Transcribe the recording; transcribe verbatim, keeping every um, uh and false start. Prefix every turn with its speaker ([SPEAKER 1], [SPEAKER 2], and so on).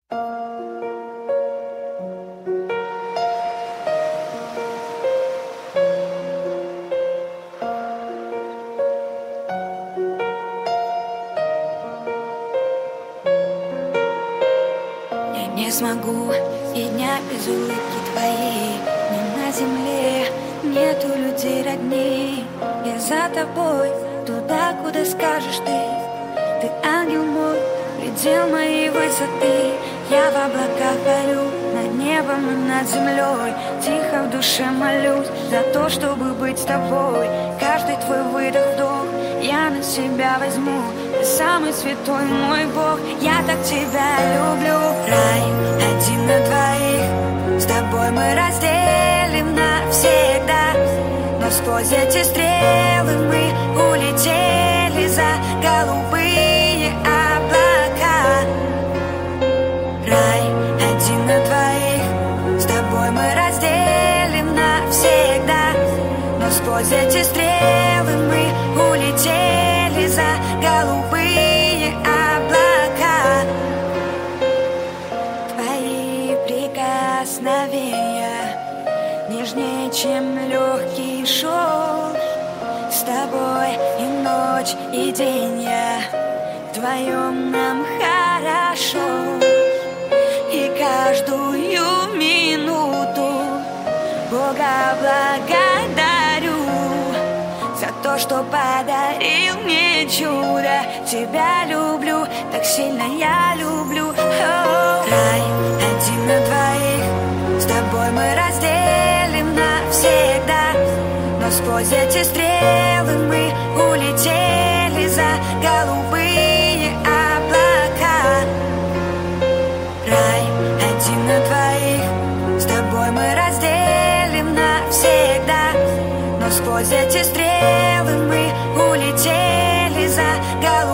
[SPEAKER 1] Я не смогу и дня без улыбки твоей. Мне на земле нету людей родней. Я за тобой, туда, куда скажешь ты. Ты ангел мой, предел моей высоты. Я в облаках парю, над небом и над землей. Тихо в душе молюсь за то, чтобы быть с тобой. Каждый твой выдох, вдох я на себя возьму. Ты самый святой мой Бог, я так тебя люблю. Рай один на двоих, с тобой мы разделим навсегда. Но сквозь эти стрелы мы улетели за голубые облака. Рай один на двоих, с тобой мы разделим навсегда. Но сквозь эти стрелы мы улетели за голубые облака. Твои прикосновения нежнее, чем легкий шелк. С тобой и ночь, и день я вдвоем нам хорошо. И каждую минуту Бога благодарю за то, что подарил мне чудо. Тебя люблю, так сильно я люблю. О, рай один на двоих, с тобой мы разделим навсегда. Но сквозь эти стрелы мы улетели за голубые облака. Рай один на двоих, с тобой мы разделим навсегда. Но сквозь эти стрелы мы улетели за голубые